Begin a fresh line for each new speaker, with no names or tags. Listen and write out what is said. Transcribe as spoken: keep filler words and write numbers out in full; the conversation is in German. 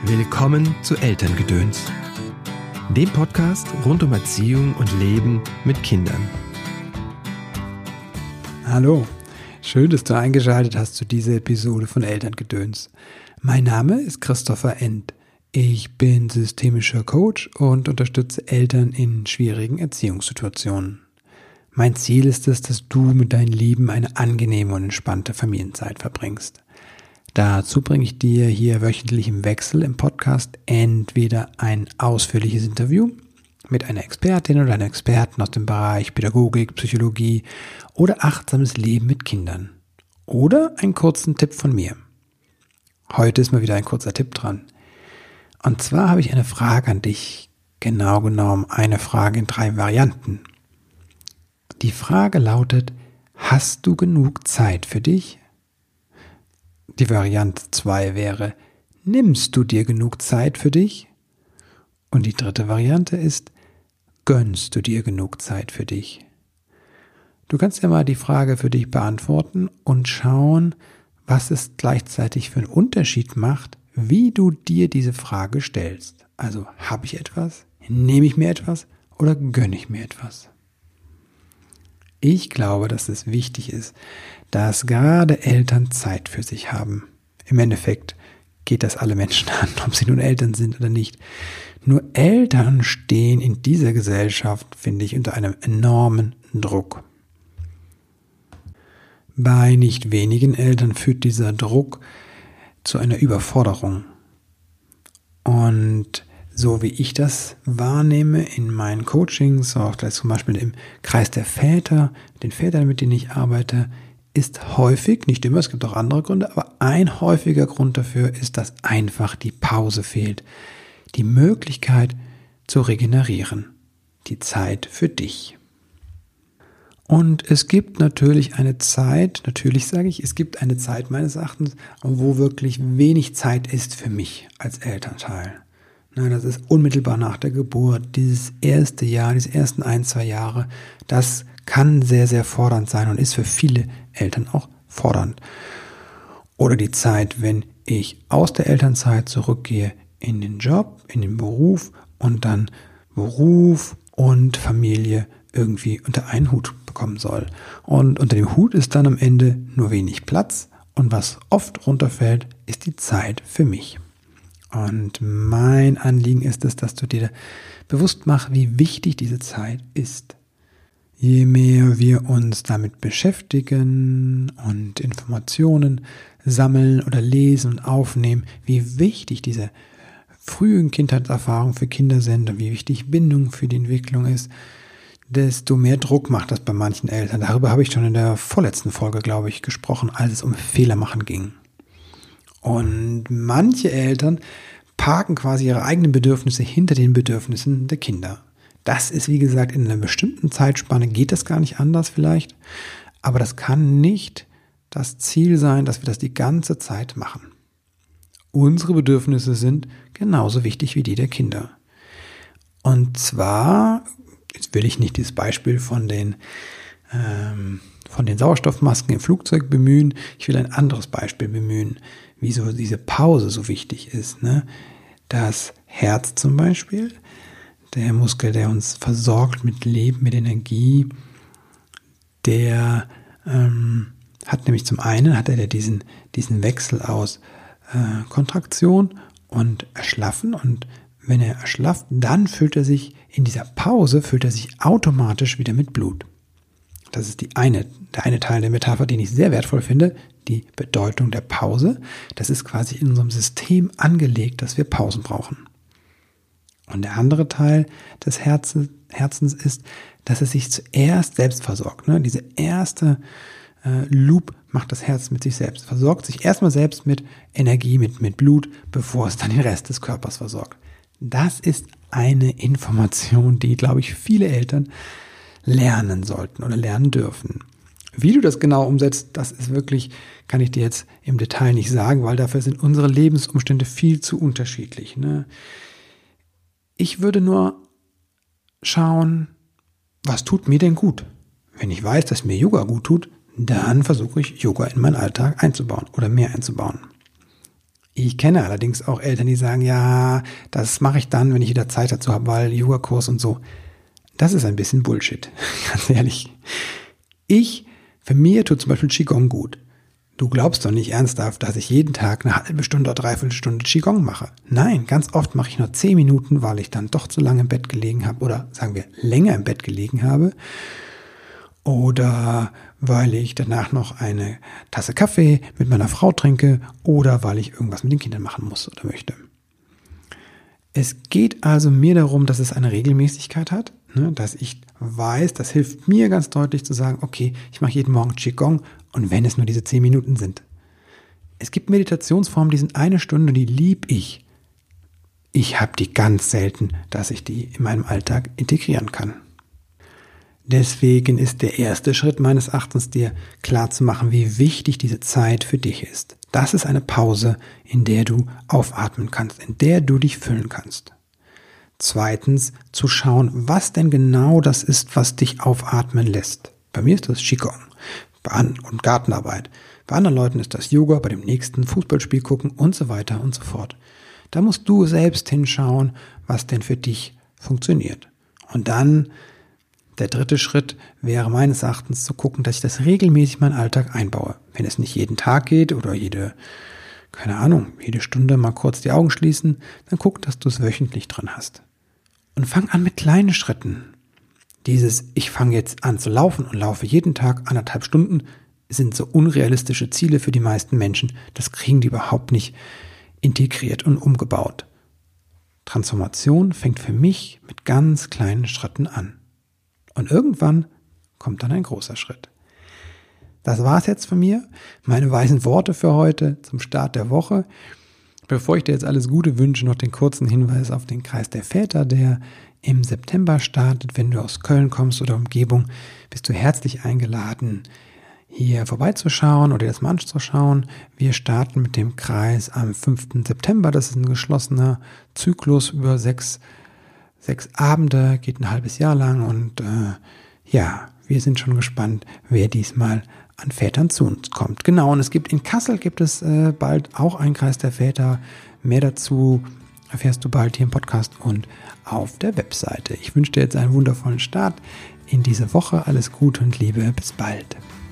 Willkommen zu Elterngedöns, dem Podcast rund um Erziehung und Leben mit Kindern.
Hallo, schön, dass du eingeschaltet hast zu dieser Episode von Elterngedöns. Mein Name ist Christopher End. Ich bin systemischer Coach und unterstütze Eltern in schwierigen Erziehungssituationen. Mein Ziel ist es, dass du mit deinen Lieben eine angenehme und entspannte Familienzeit verbringst. Dazu bringe ich dir hier wöchentlich im Wechsel im Podcast entweder ein ausführliches Interview mit einer Expertin oder einem Experten aus dem Bereich Pädagogik, Psychologie oder achtsames Leben mit Kindern. Oder einen kurzen Tipp von mir. Heute ist mal wieder ein kurzer Tipp dran. Und zwar habe ich eine Frage an dich, genau genommen eine Frage in drei Varianten. Die Frage lautet: Hast du genug Zeit für dich? Die Variante zwei wäre: Nimmst du dir genug Zeit für dich? Und die dritte Variante ist: Gönnst du dir genug Zeit für dich? Du kannst ja mal die Frage für dich beantworten und schauen, was es gleichzeitig für einen Unterschied macht, wie du dir diese Frage stellst. Also, habe ich etwas? Nehme ich mir etwas? Oder gönne ich mir etwas? Ich glaube, dass es wichtig ist, dass gerade Eltern Zeit für sich haben. Im Endeffekt geht das alle Menschen an, ob sie nun Eltern sind oder nicht. Nur Eltern stehen in dieser Gesellschaft, finde ich, unter einem enormen Druck. Bei nicht wenigen Eltern führt dieser Druck zu einer Überforderung. Und so wie ich das wahrnehme in meinen Coachings, auch zum Beispiel im Kreis der Väter, den Vätern, mit denen ich arbeite, ist häufig, nicht immer, es gibt auch andere Gründe, aber ein häufiger Grund dafür ist, dass einfach die Pause fehlt. Die Möglichkeit zu regenerieren. Die Zeit für dich. Und es gibt natürlich eine Zeit, natürlich sage ich, es gibt eine Zeit meines Erachtens, wo wirklich wenig Zeit ist für mich als Elternteil. Das ist unmittelbar nach der Geburt, dieses erste Jahr, diese ersten ein, zwei Jahre, das kann sehr, sehr fordernd sein und ist für viele Eltern auch fordernd. Oder die Zeit, wenn ich aus der Elternzeit zurückgehe in den Job, in den Beruf und dann Beruf und Familie irgendwie unter einen Hut bekommen soll. Und unter dem Hut ist dann am Ende nur wenig Platz und was oft runterfällt, ist die Zeit für mich. Und mein Anliegen ist es, dass du dir bewusst machst, wie wichtig diese Zeit ist. Je mehr wir uns damit beschäftigen und Informationen sammeln oder lesen und aufnehmen, wie wichtig diese frühen Kindheitserfahrungen für Kinder sind und wie wichtig Bindung für die Entwicklung ist, desto mehr Druck macht das bei manchen Eltern. Darüber habe ich schon in der vorletzten Folge, glaube ich, gesprochen, als es um Fehlermachen ging. Und manche Eltern parken quasi ihre eigenen Bedürfnisse hinter den Bedürfnissen der Kinder. Das ist, wie gesagt, in einer bestimmten Zeitspanne geht das gar nicht anders vielleicht, aber das kann nicht das Ziel sein, dass wir das die ganze Zeit machen. Unsere Bedürfnisse sind genauso wichtig wie die der Kinder. Und zwar, jetzt will ich nicht dieses Beispiel von den ähm, von den Sauerstoffmasken im Flugzeug bemühen, ich will ein anderes Beispiel bemühen, wieso diese Pause so wichtig ist. Ne? Das Herz zum Beispiel, der Muskel, der uns versorgt mit Leben, mit Energie, der ähm, hat nämlich zum einen, hat er diesen, diesen Wechsel aus äh, Kontraktion und Erschlaffen, und wenn er erschlafft, dann füllt er sich, in dieser Pause füllt er sich automatisch wieder mit Blut. Das ist die eine, der eine Teil der Metapher, den ich sehr wertvoll finde, die Bedeutung der Pause. Das ist quasi in unserem System angelegt, dass wir Pausen brauchen. Und der andere Teil des Herzens, Herzens ist, dass es sich zuerst selbst versorgt. Ne? Diese erste äh, Loop macht das Herz mit sich selbst. Versorgt sich erstmal selbst mit Energie, mit, mit Blut, bevor es dann den Rest des Körpers versorgt. Das ist eine Information, die, glaube ich, viele Eltern lernen sollten oder lernen dürfen. Wie du das genau umsetzt, das ist wirklich, kann ich dir jetzt im Detail nicht sagen, weil dafür sind unsere Lebensumstände viel zu unterschiedlich. Ne? Ich würde nur schauen, was tut mir denn gut? Wenn ich weiß, dass mir Yoga gut tut, dann versuche ich, Yoga in meinen Alltag einzubauen oder mehr einzubauen. Ich kenne allerdings auch Eltern, die sagen, ja, das mache ich dann, wenn ich wieder Zeit dazu habe, weil Yoga-Kurs und so. Das ist ein bisschen Bullshit, ganz ehrlich. Ich, für mir tut zum Beispiel Qigong gut. Du glaubst doch nicht ernsthaft, dass ich jeden Tag eine halbe Stunde oder dreiviertel Stunde Qigong mache. Nein, ganz oft mache ich nur zehn Minuten, weil ich dann doch zu lange im Bett gelegen habe oder sagen wir länger im Bett gelegen habe. Oder weil ich danach noch eine Tasse Kaffee mit meiner Frau trinke oder weil ich irgendwas mit den Kindern machen muss oder möchte. Es geht also mir darum, dass es eine Regelmäßigkeit hat, ne, dass ich weiß, das hilft mir ganz deutlich zu sagen, okay, ich mache jeden Morgen Qigong und wenn es nur diese zehn Minuten sind. Es gibt Meditationsformen, die sind eine Stunde, die lieb ich. Ich habe die ganz selten, dass ich die in meinem Alltag integrieren kann. Deswegen ist der erste Schritt meines Erachtens, dir klarzumachen, wie wichtig diese Zeit für dich ist. Das ist eine Pause, in der du aufatmen kannst, in der du dich füllen kannst. Zweitens, zu schauen, was denn genau das ist, was dich aufatmen lässt. Bei mir ist das Qigong und Gartenarbeit. Bei anderen Leuten ist das Yoga, bei dem nächsten Fußballspiel gucken und so weiter und so fort. Da musst du selbst hinschauen, was denn für dich funktioniert. Und dann der dritte Schritt wäre meines Erachtens zu gucken, dass ich das regelmäßig in meinen Alltag einbaue. Wenn es nicht jeden Tag geht oder jede, keine Ahnung, jede Stunde mal kurz die Augen schließen, dann guck, dass du es wöchentlich drin hast. Und fang an mit kleinen Schritten. Dieses, ich fange jetzt an zu laufen und laufe jeden Tag anderthalb Stunden, sind so unrealistische Ziele für die meisten Menschen. Das kriegen die überhaupt nicht integriert und umgebaut. Transformation fängt für mich mit ganz kleinen Schritten an. Und irgendwann kommt dann ein großer Schritt. Das war's jetzt von mir. Meine weisen Worte für heute zum Start der Woche. Bevor ich dir jetzt alles Gute wünsche, noch den kurzen Hinweis auf den Kreis der Väter, der im September startet. Wenn du aus Köln kommst oder Umgebung, bist du herzlich eingeladen, hier vorbeizuschauen oder dir das mal anzuschauen. Wir starten mit dem Kreis am fünften September. Das ist ein geschlossener Zyklus über sechs Sechs Abende, geht ein halbes Jahr lang und äh, ja, wir sind schon gespannt, wer diesmal an Vätern zu uns kommt. Genau, und es gibt in Kassel gibt es äh, bald auch einen Kreis der Väter. Mehr dazu erfährst du bald hier im Podcast und auf der Webseite. Ich wünsche dir jetzt einen wundervollen Start in diese Woche. Alles Gute und Liebe. Bis bald.